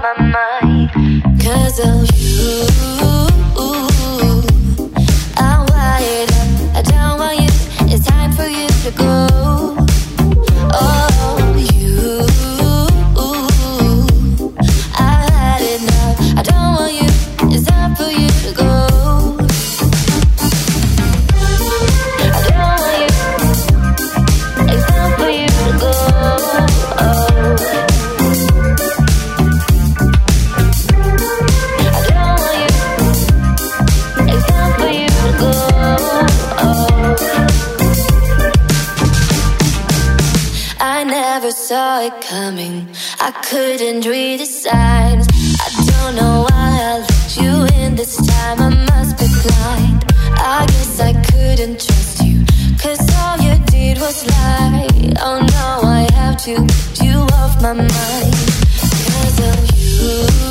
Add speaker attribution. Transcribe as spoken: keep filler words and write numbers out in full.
Speaker 1: my mind. Cause of you, I'm wired up. I don't want you, it's time for you to go. Oh, you, I've had enough. I don't want you, it's time for you to go. I don't want you, it's time for you to go. Oh. I never saw it coming. I couldn't read the signs. I don't know why I let you in this time. I must be blind. I guess I couldn't trust you, cause all you did was lie. Oh no, I have to get you off my mind. Cause of you,